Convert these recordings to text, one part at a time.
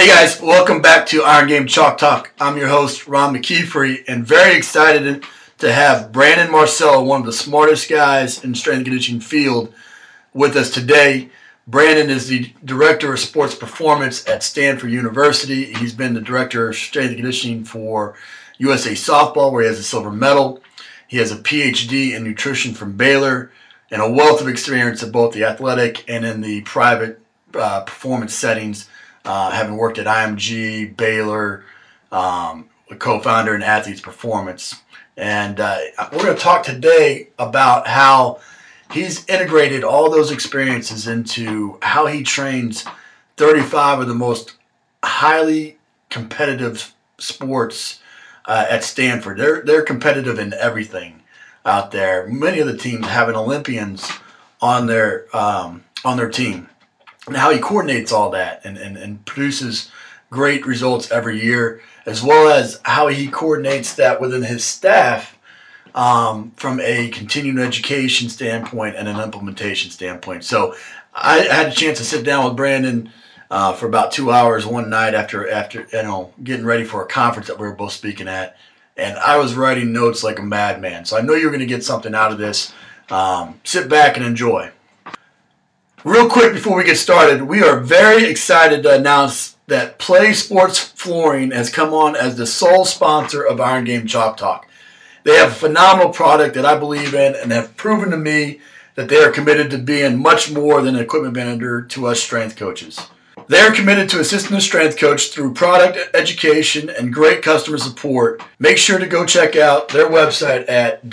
Hey guys, welcome back to Iron Game Chalk Talk. I'm your host, Ron McKeefrey, and very excited to have Brandon Marcello, one of the smartest guys in the strength and conditioning field, with us today. Brandon is the Director of Sports Performance at Stanford University. He's been the Director of Strength and Conditioning for USA Softball, where he has a silver medal. He has a PhD in nutrition from Baylor and a wealth of experience in both the athletic and in the private performance settings. Having worked at IMG, Baylor, a co-founder in Athletes Performance. And we're going to talk today about how he's integrated all those experiences into how he trains 35 of the most highly competitive sports at Stanford. They're competitive in everything out there. Many of the teams having Olympians on their team. And how he coordinates all that and produces great results every year, as well as how he coordinates that within his staff from a continuing education standpoint and an implementation standpoint. So I had a chance to sit down with Brandon for about 2 hours one night after getting ready for a conference that we were both speaking at, and I was writing notes like a madman. So I know you're going to get something out of this. Sit back and enjoy. Real quick before we get started, we are very excited to announce that Play Sports Flooring has come on as the sole sponsor of Iron Game Chalk Talk. They have a phenomenal product that I believe in and have proven to me that they are committed to being much more than an equipment vendor to us strength coaches. They are committed to assisting the strength coach through product education and great customer support. Make sure to go check out their website at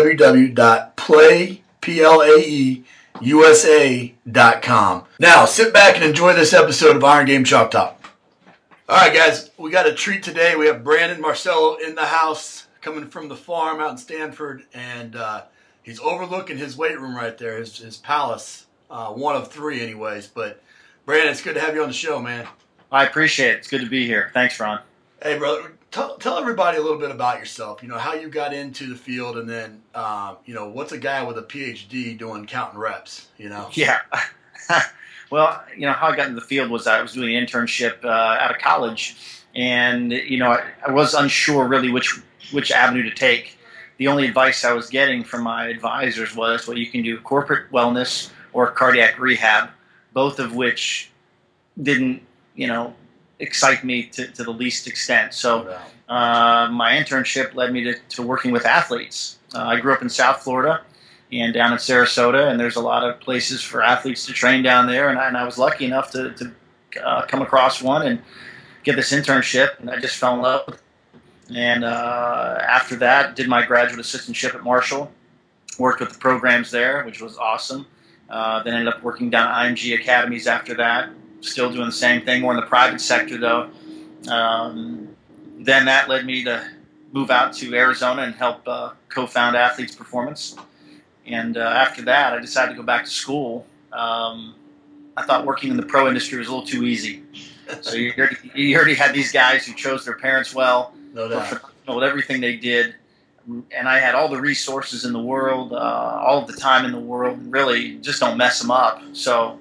www.USA.com. Now, sit back and enjoy this episode of Iron Game Chalk Talk. All right, guys, we got a treat today. We have Brandon Marcello in the house, coming from the farm out in Stanford, and he's overlooking his weight room right there, his palace, one of three anyways. But, Brandon, it's good to have you on the show, man. I appreciate it. It's good to be here. Thanks, Ron. Hey, brother, tell everybody a little bit about yourself, how you got into the field, and then, what's a guy with a PhD doing counting reps, Yeah. Well, how I got into the field was I was doing an internship out of college, and, I was unsure really which avenue to take. The only advice I was getting from my advisors was, well, you can do corporate wellness or cardiac rehab, both of which didn't, excite me to the least extent. So my internship led me to working with athletes. I grew up in South Florida and down in Sarasota, and there's a lot of places for athletes to train down there, and I was lucky enough to come across one and get this internship, and I just fell in love with it. And after that, did my graduate assistantship at Marshall, worked with the programs there, which was awesome. Then ended up working down at IMG Academies after that, still doing the same thing, more in the private sector though. Then that led me to move out to Arizona and help co-found Athletes Performance. And after that, I decided to go back to school. I thought working in the pro industry was a little too easy. So you already had these guys who chose their parents well, No doubt. with everything they did. And I had all the resources in the world, all of the time in the world, really just don't mess them up. So,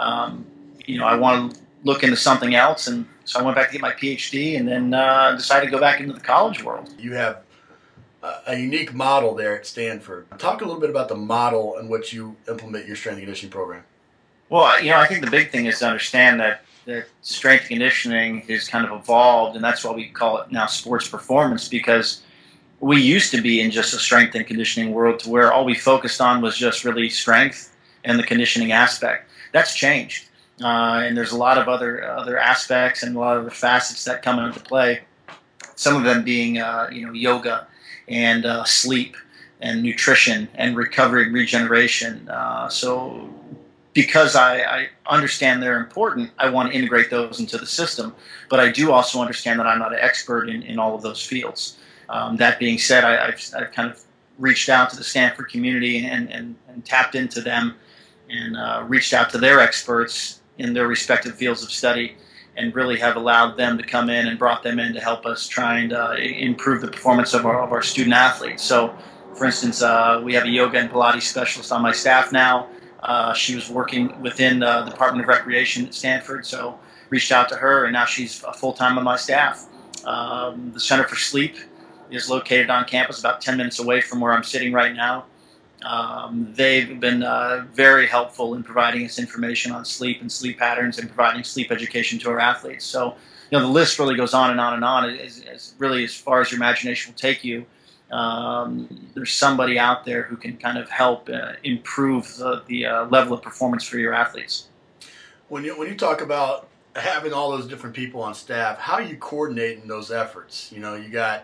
I want to look into something else. And so I went back to get my PhD and then decided to go back into the college world. You have a unique model there at Stanford. Talk a little bit about the model in which you implement your strength and conditioning program. Well, I think the big thing is to understand that strength and conditioning has kind of evolved, and that's why we call it now sports performance, because we used to be in just a strength and conditioning world to where all we focused on was just really strength and the conditioning aspect. That's changed. And there's a lot of other aspects and a lot of the facets that come into play. Some of them being, yoga and sleep and nutrition and recovery and regeneration. So because I understand they're important, I want to integrate those into the system. But I do also understand that I'm not an expert in all of those fields. That being said, I've kind of reached out to the Stanford community and tapped into them and reached out to their experts in their respective fields of study and really have allowed them to come in and brought them in to help us try and improve the performance of our student athletes. So, for instance, we have a yoga and Pilates specialist on my staff now. She was working within the Department of Recreation at Stanford, so reached out to her, and now she's full-time on my staff. The Center for Sleep is located on campus about 10 minutes away from where I'm sitting right now. They've been very helpful in providing us information on sleep and sleep patterns and providing sleep education to our athletes. So, the list really goes on and on and on. As really as far as your imagination will take you. There's somebody out there who can kind of help improve the level of performance for your athletes. When you talk about having all those different people on staff, how are you coordinating those efforts? You got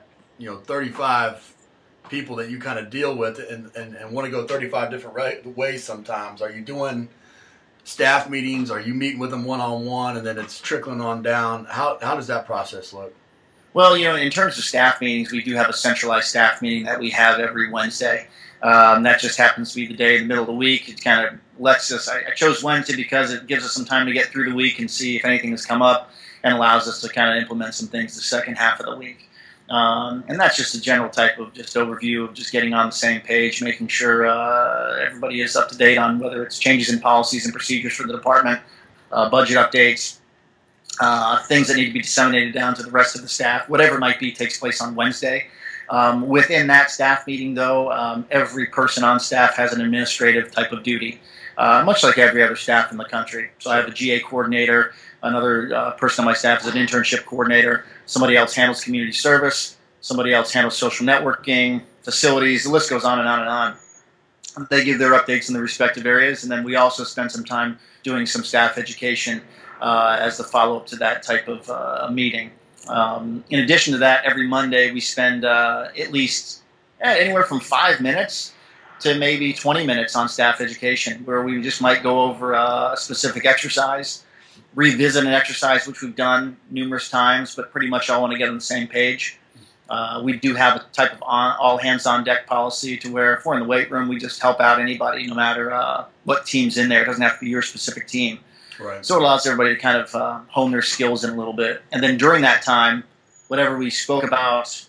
35 people that you kind of deal with and want to go 35 different ways sometimes. Are you doing staff meetings? Are you meeting with them one-on-one and then it's trickling on down? How does that process look? Well, in terms of staff meetings, we do have a centralized staff meeting that we have every Wednesday. That just happens to be the day in the middle of the week. It kind of lets us, I chose Wednesday because it gives us some time to get through the week and see if anything has come up and allows us to kind of implement some things the second half of the week. And that's just a general type of just overview of just getting on the same page, making sure everybody is up to date on whether it's changes in policies and procedures for the department, budget updates, things that need to be disseminated down to the rest of the staff, whatever it might be, takes place on Wednesday. Within that staff meeting, though, every person on staff has an administrative type of duty, much like every other staff in the country. So I have a GA coordinator. Another person on my staff is an internship coordinator. Somebody else handles community service. Somebody else handles social networking, facilities. The list goes on and on and on. They give their updates in the respective areas, and then we also spend some time doing some staff education as the follow-up to that type of meeting. In addition to that, every Monday we spend at least anywhere from 5 minutes to maybe 20 minutes on staff education, where we just might go over a specific exercise, revisit an exercise which we've done numerous times, but pretty much all want to get on the same page. We do have a type of all hands on deck policy to where if we're in the weight room, we just help out anybody, no matter what team's in there. It doesn't have to be your specific team. Right. So it allows everybody to kind of hone their skills in a little bit. And then during that time, whatever we spoke about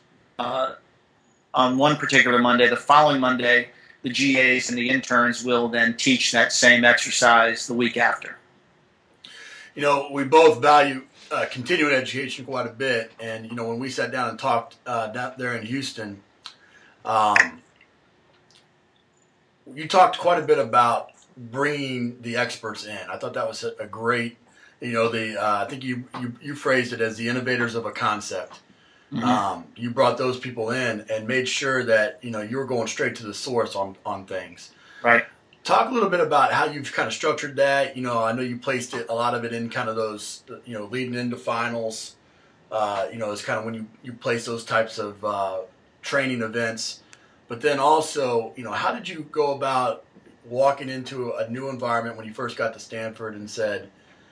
on one particular Monday, the following Monday, the GAs and the interns will then teach that same exercise the week after. We both value continuing education quite a bit. And, when we sat down and talked down there in Houston, you talked quite a bit about bringing the experts in. I thought that was a great, I think you phrased it as the innovators of a concept. Mm-hmm. You brought those people in and made sure that, you were going straight to the source on things. Right. Talk a little bit about how you've kind of structured that. I know you placed a lot of it in kind of those, leading into finals. It's kind of when you place those types of training events. But then also, how did you go about walking into a new environment when you first got to Stanford and said,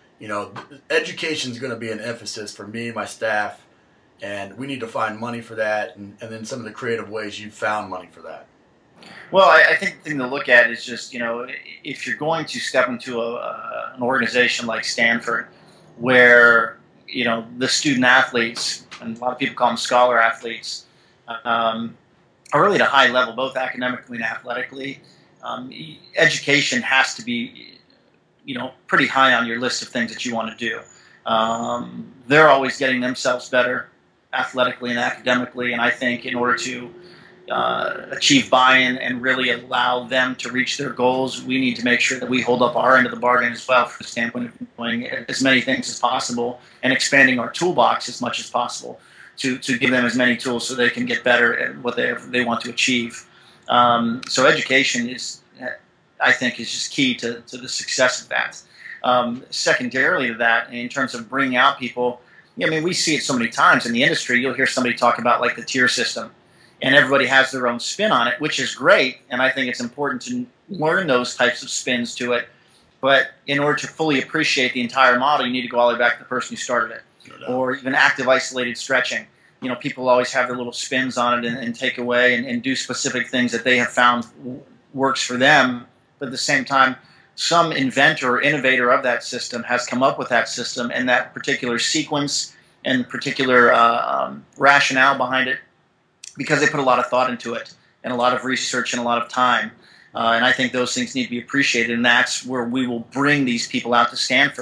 education is going to be an emphasis for me and my staff, and we need to find money for that, and then some of the creative ways you found money for that? Well, I think the thing to look at is just, if you're going to step into an organization like Stanford where, the student athletes, and a lot of people call them scholar athletes, are really at a high level, both academically and athletically, education has to be, pretty high on your list of things that you want to do. They're always getting themselves better athletically and academically, and I think in order to achieve buy-in and really allow them to reach their goals, we need to make sure that we hold up our end of the bargain as well, from the standpoint of doing as many things as possible and expanding our toolbox as much as possible to give them as many tools so they can get better at what they want to achieve. So education is, I think, is just key to the success of that. Secondarily to that, in terms of bringing out people, we see it so many times in the industry. You'll hear somebody talk about like the tier system, and everybody has their own spin on it, which is great, and I think it's important to learn those types of spins to it. But in order to fully appreciate the entire model, you need to go all the way back to the person who started it. Or even active isolated stretching. People always have their little spins on it and take away and do specific things that they have found works for them. But at the same time, some inventor or innovator of that system has come up with that system and that particular sequence and particular rationale behind it, because they put a lot of thought into it and a lot of research and a lot of time. And I think those things need to be appreciated, and that's where we will bring these people out to Stanford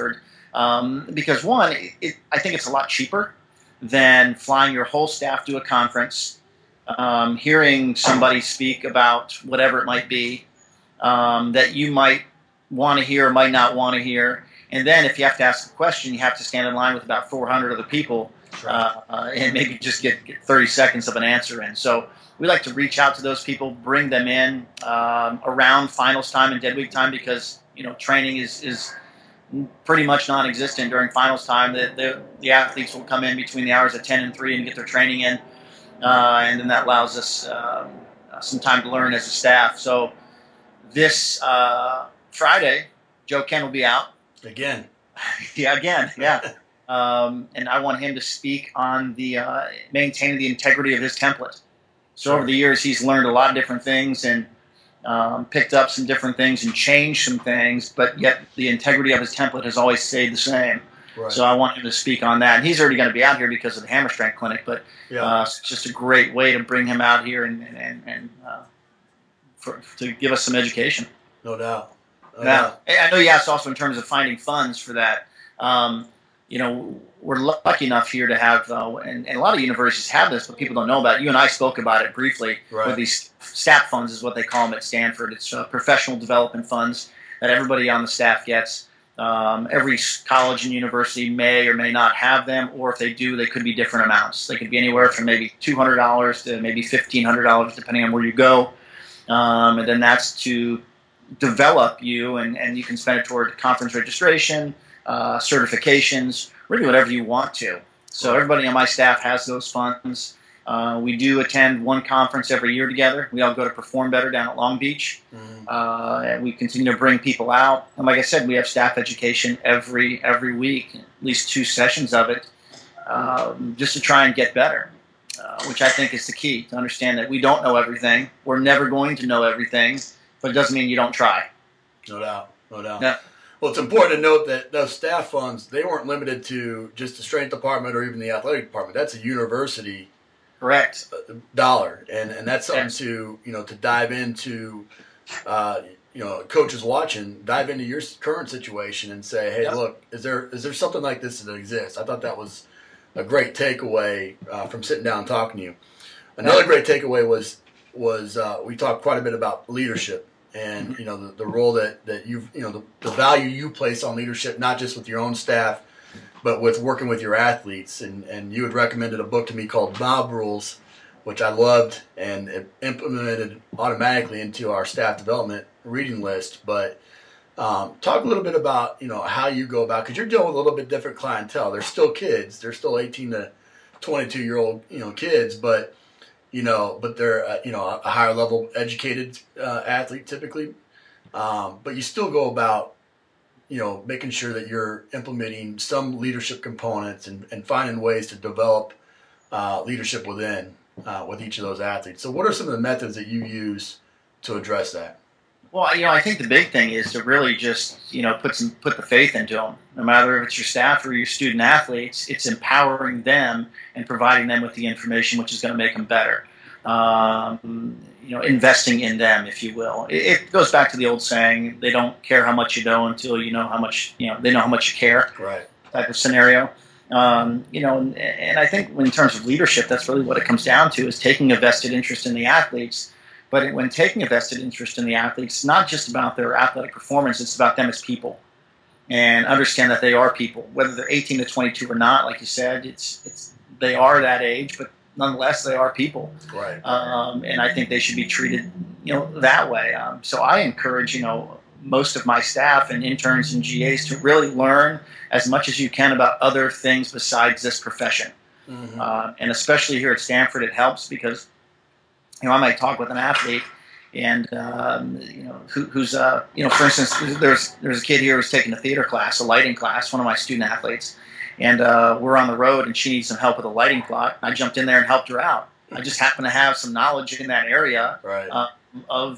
Because one, I think it's a lot cheaper than flying your whole staff to a conference, hearing somebody speak about whatever it might be that you might want to hear or might not want to hear. And then if you have to ask a question, you have to stand in line with about 400 other people and maybe just get 30 seconds of an answer in. So we like to reach out to those people, bring them in around finals time and dead week time because, training is pretty much non-existent during finals time. The athletes will come in between the hours of 10 and 3 and get their training in. And then that allows us some time to learn as a staff. So this Friday, Joe Ken will be out. Again. Yeah. And I want him to speak on the maintaining the integrity of his template. So over the years, he's learned a lot of different things and picked up some different things and changed some things, but yet the integrity of his template has always stayed the same. Right. So I want him to speak on that. And he's already going to be out here because of the Hammer Strength Clinic, but it's just a great way to bring him out here and to give us some education. No doubt. Now, I know you asked also in terms of finding funds for that. We're lucky enough here to have, and a lot of universities have this, but people don't know about it. You and I spoke about it briefly with these STAP funds is what they call them at Stanford. It's professional development funds that everybody on the staff gets. Every college and university may or may not have them, or if they do, they could be different amounts. They could be anywhere from maybe $200 to maybe $1,500, depending on where you go. And then that's to develop you, and you can spend it toward conference registration, certifications, really whatever you want to. So everybody on my staff has those funds. We do attend one conference every year together. We all go to Perform Better down at Long Beach. And we continue to bring people out. And like I said, we have staff education every week, at least 2 sessions of it, just to try and get better, which I think is the key, to understand that we don't know everything. We're never going to know everything, but it doesn't mean you don't try. No doubt. Yeah. Well, it's important to note that those staff funds, they weren't limited to just the strength department or even the athletic department. That's a university correct dollar, and that's something to dive into. Coaches watching, dive into your current situation and say, hey, look, is there something like this that exists? I thought that was a great takeaway from sitting down and talking to you. Another great takeaway was we talked quite a bit about leadership. And the role that you've the value you place on leadership, not just with your own staff, but with working with your athletes. And you had recommended a book to me called Mob Rules, which I loved and it implemented automatically into our staff development reading list. But talk a little bit about how you go about, because you're dealing with a little bit different clientele. They're still kids. They're still 18 to 22-year-old kids, but they're a higher level educated athlete typically. But you still go about, making sure that you're implementing some leadership components and finding ways to develop leadership within with each of those athletes. So what are some of the methods that you use to address that? Well, I think the big thing is to really just, put the faith into them. No matter if it's your staff or your student athletes, it's empowering them and providing them with the information which is going to make them better. Investing in them, if you will. It goes back to the old saying, they don't care how much you know until you know how much, they know how much you care. Right. Type of scenario. And I think in terms of leadership, that's really what it comes down to, is taking a vested interest in the athletes. But when taking a vested interest in the athletes, it's not just about their athletic performance, it's about them as people. And understand that they are people, whether they're 18 to 22 or not. Like you said, they are that age, but nonetheless, they are people. Right. And I think they should be treated, that way. So I encourage, most of my staff and interns and GAs to really learn as much as you can about other things besides this profession. Mm-hmm. And especially here at Stanford, it helps because, I might talk with an athlete and, who's, for instance, there's a kid here who's taking a theater class, a lighting class, one of my student athletes. And we're on the road, and she needs some help with a lighting plot. I jumped in there and helped her out. I just happen to have some knowledge in that area of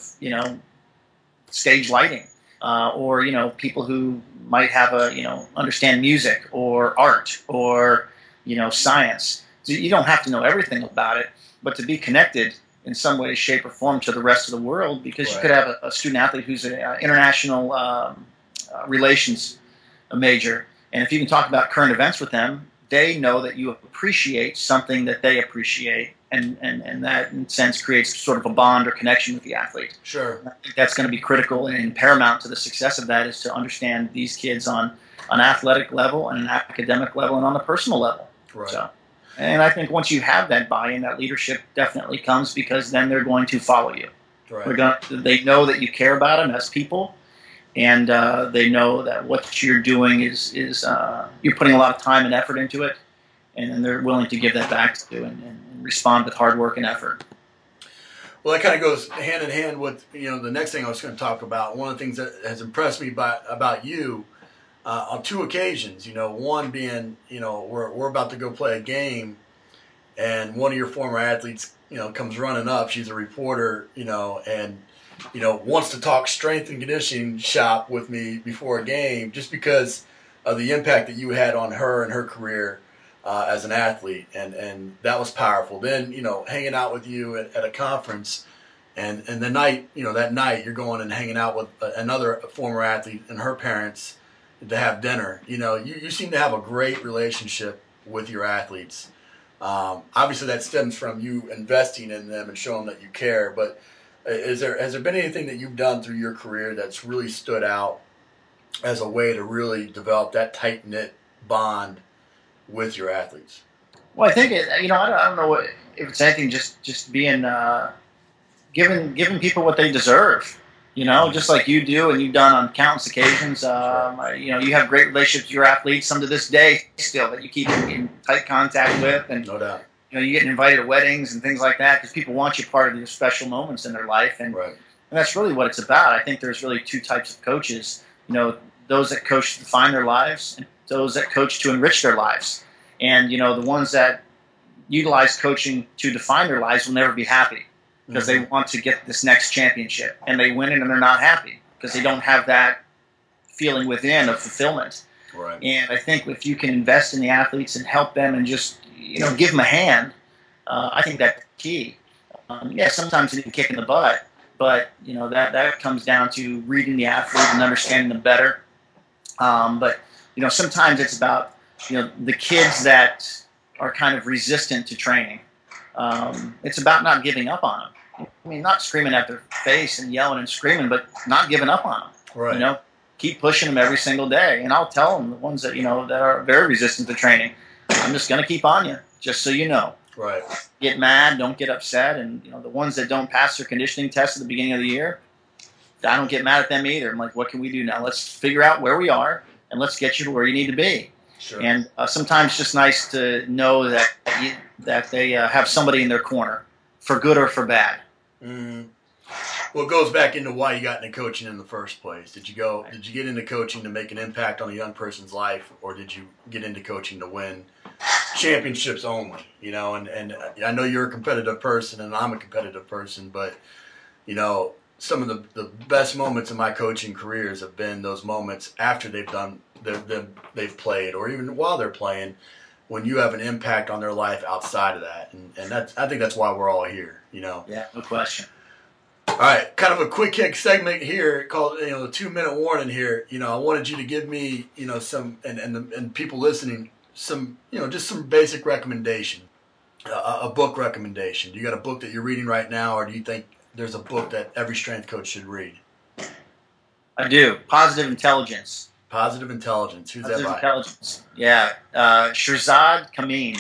stage lighting, or people who might have understand music or art or science. So you don't have to know everything about it, but to be connected in some way, shape, or form to the rest of the world, because you could have a student athlete who's an international relations major. And if you can talk about current events with them, they know that you appreciate something that they appreciate, and that, in a sense, creates sort of a bond or connection with the athlete. Sure. And I think that's going to be critical and paramount to the success of that, is to understand these kids on an athletic level and an academic level and on a personal level. Right. So, and I think once you have that buy-in, that leadership definitely comes, because then they're going to follow you. Right. They know that you care about them as people, and they know that what you're doing is you're putting a lot of time and effort into it, and then they're willing to give that back to you and respond with hard work and effort. Well, that kind of goes hand in hand with the next thing I was going to talk about. One of the things that has impressed me about you on two occasions. One being we're about to go play a game, and one of your former athletes comes running up. She's a reporter, and wants to talk strength and conditioning shop with me before a game, just because of the impact that you had on her and her career as an athlete, and that was powerful. Then hanging out with you at a conference, and the night that night you're going and hanging out with another former athlete and her parents to have dinner. You seem to have a great relationship with your athletes. Obviously, that stems from you investing in them and showing that you care. But has there been anything that you've done through your career that's really stood out as a way to really develop that tight knit bond with your athletes? Well, I think I don't know if it's anything, just being giving people what they deserve. Just like you do, and you've done on countless occasions. You have great relationships with your athletes, some to this day still, that you keep in tight contact with, and No doubt. you get invited to weddings and things like that, because people want you part of your special moments in their life, and Right. and that's really what it's about. I think there's really two types of coaches. Those that coach to define their lives, and those that coach to enrich their lives. And the ones that utilize coaching to define their lives will never be happy, because they want to get this next championship, and they win it and they're not happy because they don't have that feeling within of fulfillment. Right. And I think if you can invest in the athletes and help them and just give them a hand, I think that's key. Sometimes you need a kick in the butt, but that comes down to reading the athlete and understanding them better. But sometimes it's about the kids that are kind of resistant to training. It's about not giving up on them. I mean, not screaming at their face and yelling and screaming, but not giving up on them. Right. Keep pushing them every single day. And I'll tell them, the ones that that are very resistant to training, I'm just going to keep on you, just so you know. Right. Get mad, don't get upset. And the ones that don't pass their conditioning test at the beginning of the year, I don't get mad at them either. I'm like, what can we do now? Let's figure out where we are, and let's get you to where you need to be. Sure. And sometimes it's just nice to know that they have somebody in their corner, for good or for bad. Mm. Well, it goes back into why you got into coaching in the first place. Did you get into coaching to make an impact on a young person's life, or did you get into coaching to win championships only? And I know you're a competitive person, and I'm a competitive person, but some of the best moments in my coaching careers have been those moments after they've played, or even while they're playing, when you have an impact on their life outside of that. And I think that's why we're all here. Yeah, no question. All right, kind of a quick hit segment here called the 2-minute warning here. I wanted you to give me some and people listening some just some basic recommendation, a book recommendation. Do you got a book that you're reading right now, or do you think there's a book that every strength coach should read? I do. Positive Intelligence. Positive Intelligence. Who's that by? Intelligence. Yeah. Shirzad Chamine.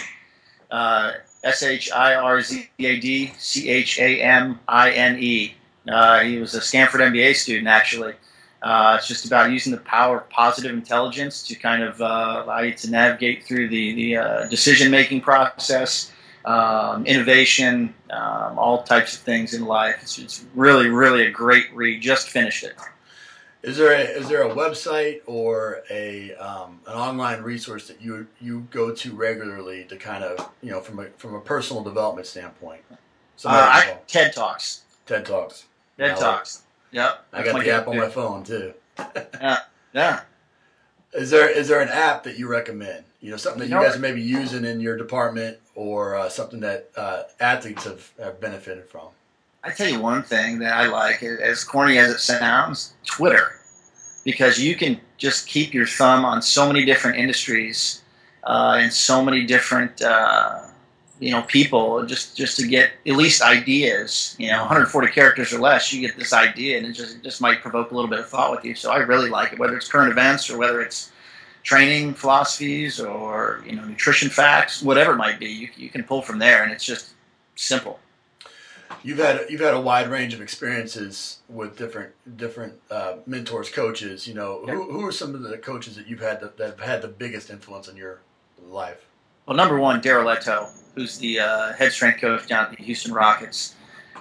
ShirzadChamine. He was a Stanford MBA student, actually. It's just about using the power of positive intelligence to kind of allow you to navigate through the decision-making process, innovation, all types of things in life. It's really, really a great read. Just finished it. Is there a website or an online resource that you go to regularly to kind of from a personal development standpoint? TED Talks. TED Talks. TED Talks. Yep. I got the app on my phone too. Yeah. Is there an app that you recommend? Something that you guys are maybe using in your department, or something that athletes have benefited from? I tell you one thing that I like, as corny as it sounds, Twitter. because you can just keep your thumb on so many different industries and so many different people just to get at least ideas. 140 characters or less, you get this idea, and it just might provoke a little bit of thought with you. So I really like it, whether it's current events or whether it's training philosophies or nutrition facts, whatever it might be. You can pull from there, and it's just simple. You've had a wide range of experiences with different mentors, coaches. Who are some of the coaches that you've had that have had the biggest influence on your life? Well, number one, Daryl Leto, who's the head strength coach down at the Houston Rockets.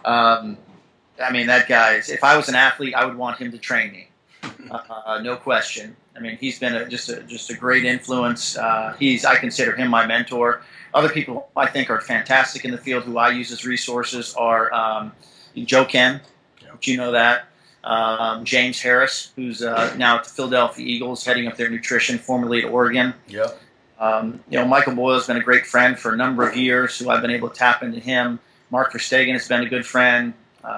That guy is. If I was an athlete, I would want him to train me, no question. He's been just a great influence. I consider him my mentor. Other people I think are fantastic in the field who I use as resources are Joe Ken, you know that. James Harris, who's now at the Philadelphia Eagles, heading up their nutrition, formerly at Oregon. Yep. Michael Boyle has been a great friend for a number of years, who I've been able to tap into him. Mark Verstegen has been a good friend.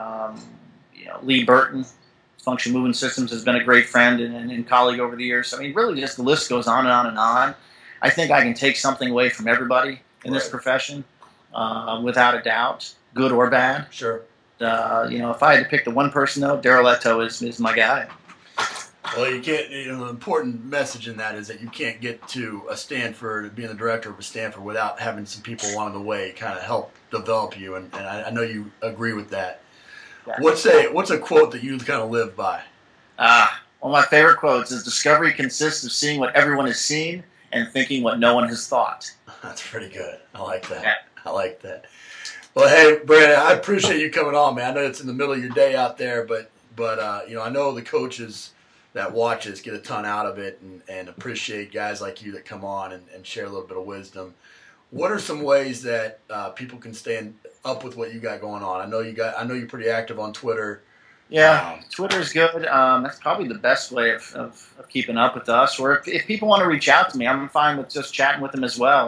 Lee Burton, Function Movement Systems, has been a great friend and colleague over the years. Really just the list goes on and on and on. I think I can take something away from everybody in this profession, without a doubt, good or bad. Sure. If I had to pick the one person, though, Daryl Leto is my guy. Well, you can't. The important message in that is that you can't get to a Stanford, being the director of a Stanford, without having some people along the way kind of help develop you. And I know you agree with that. Yeah. What's a quote that you kind of live by? One of my favorite quotes is, "Discovery consists of seeing what everyone has seen and thinking what no one has thought." That's pretty good. I like that. Yeah. I like that. Well, hey, Brandon, I appreciate you coming on, man. I know it's in the middle of your day out there, but I know the coaches that watch us get a ton out of it and appreciate guys like you that come on and share a little bit of wisdom. What are some ways that people can stay up with what you got going on? I know you're pretty active on Twitter. Yeah, Twitter's good. That's probably the best way of keeping up with us. Or if people want to reach out to me, I'm fine with just chatting with them as well.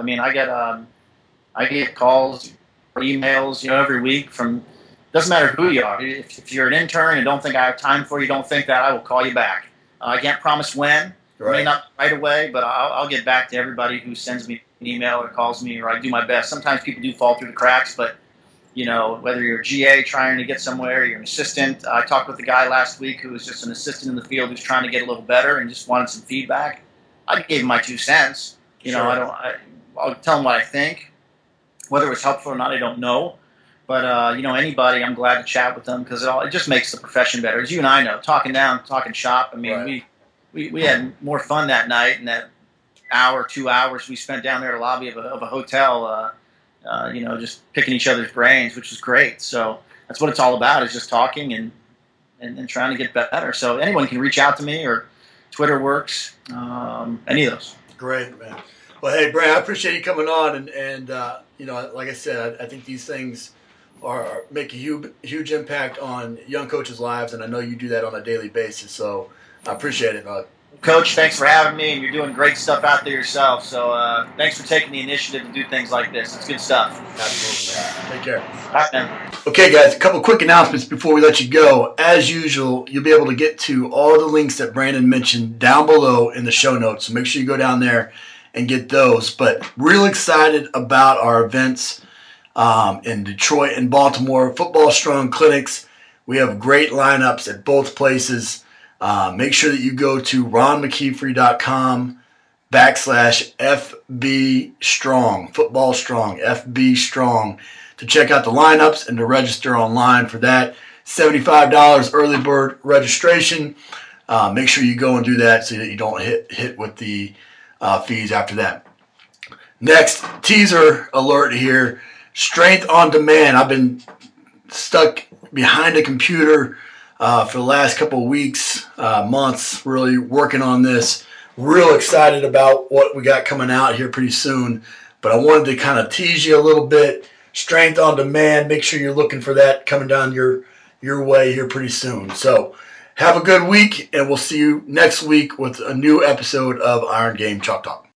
I get calls or emails, every week from. Doesn't matter who you are. If you're an intern and don't think I have time for you, don't think that, I will call you back. I can't promise when. Right. I mean, not right away, but I'll get back to everybody who sends me an email or calls me, or I do my best. Sometimes people do fall through the cracks, but whether you're a GA trying to get somewhere, you're an assistant. I talked with a guy last week who was just an assistant in the field who's trying to get a little better and just wanted some feedback. I gave him my 2 cents. Sure. I'll tell him what I think. Whether it was helpful or not, I don't know. But anybody, I'm glad to chat with them because it just makes the profession better. As you and I know, talking shop. Right. We had more fun that night, and that hour, 2 hours we spent down there at the lobby of a hotel. Just picking each other's brains, which is great. So that's what it's all about, is just talking and trying to get better. So anyone can reach out to me, or Twitter works, any of those. Great, man. Well, hey, Brad, I appreciate you coming on. And like I said, I think these things make a huge impact on young coaches' lives, and I know you do that on a daily basis. So I appreciate it, bud. Coach, thanks for having me, and you're doing great stuff out there yourself. So thanks for taking the initiative to do things like this. It's good stuff. Absolutely, man. Take care. All right, man. Okay, guys, a couple quick announcements before we let you go. As usual, you'll be able to get to all the links that Brandon mentioned down below in the show notes. So make sure you go down there and get those. But real excited about our events in Detroit and Baltimore, Football Strong clinics. We have great lineups at both places. Make sure that you go to ronmckeefery.com/FB Strong, Football Strong, FB Strong, to check out the lineups and to register online for that. $75 early bird registration. Make sure you go and do that so that you don't hit with the fees after that. Next, teaser alert here. Strength on Demand. I've been stuck behind a computer for the last couple of weeks, months, really working on this. Real excited about what we got coming out here pretty soon. But I wanted to kind of tease you a little bit. Strength on Demand. Make sure you're looking for that coming down your way here pretty soon. So have a good week, and we'll see you next week with a new episode of Iron Game Chalk Talk.